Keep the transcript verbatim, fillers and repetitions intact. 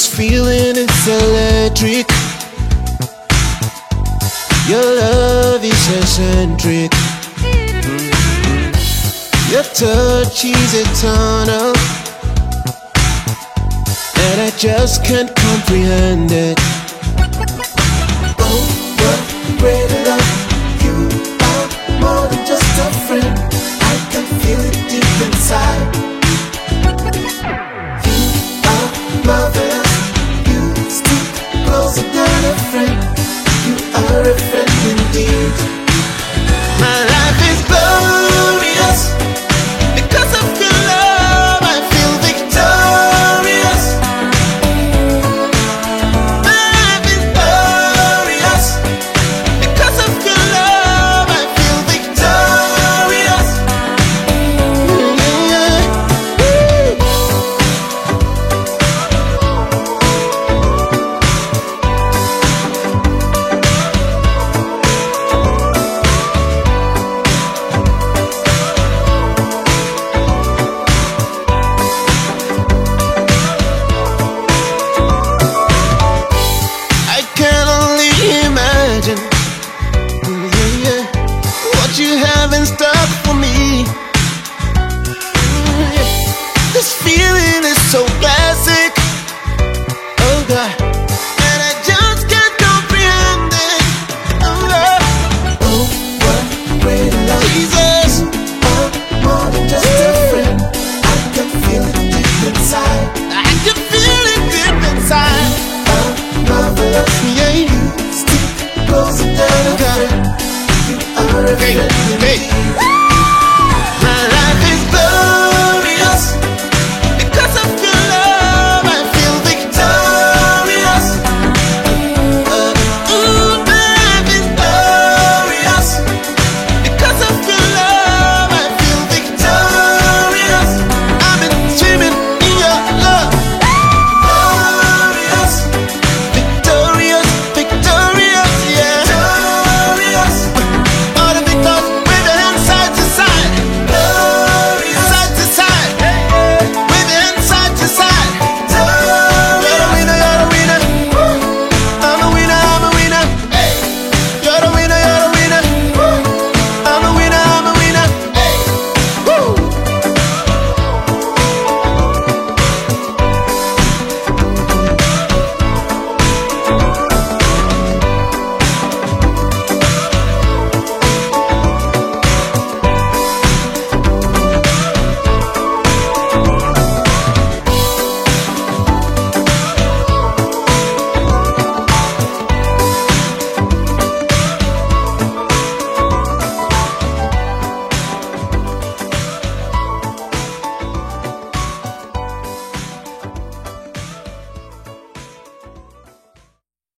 This feeling is electric. Your love is eccentric. Mm-hmm. Your touch is eternal, and I just can't comprehend it. Oh, what great love. You are more than just a friend. I can feel it deep inside. You are marvelous. You stick closer than a friend. You are a friend indeed. My life is glorious. Because of your love, I feel victorious. My life is glorious. Because of your love, I feel victorious. I can only imagine, yeah, yeah, what you have in stock for me. Yeah. This feeling is so classic. Oh God.